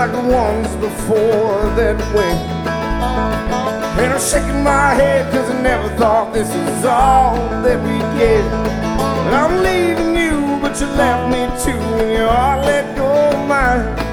like the ones before that way. And I'm shaking my head 'cause I never thought this is all that we get. And I'm leaving you, but you left me too, and your heart let go of mine.